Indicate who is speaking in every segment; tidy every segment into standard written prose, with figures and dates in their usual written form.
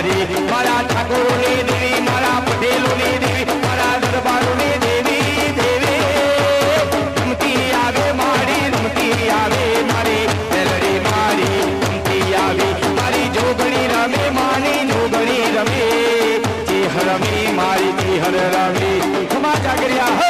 Speaker 1: मारी मारा ठाकुरों ने देवी मारा पटेलों ने देवी मारा दरबारों ने देवी देवी रमती आवे मारी रमती आवे मारी मेलड़ी मारी रमती आवे मारी जोगणी रमे मानी जोगणी रमे चेहर रमी मारी चेहर रमी खमा जागरिया हो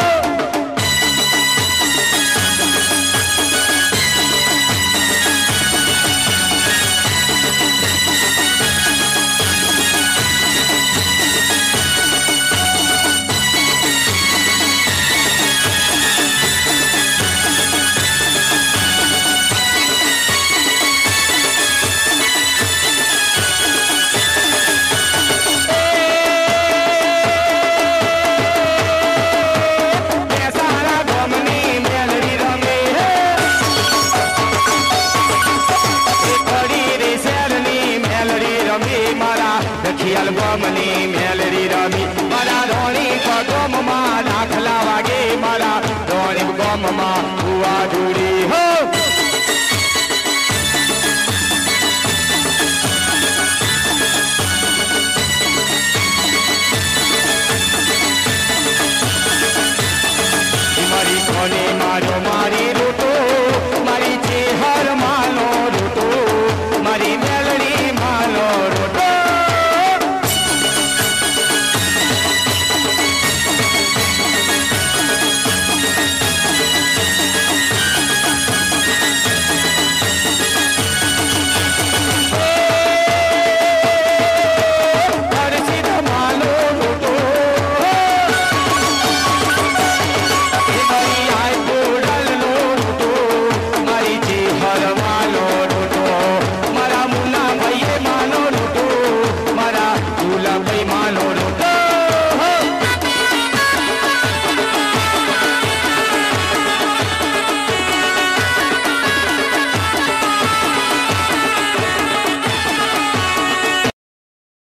Speaker 1: मेलड़ी रमी मारा धोनी को डोम मा दाखला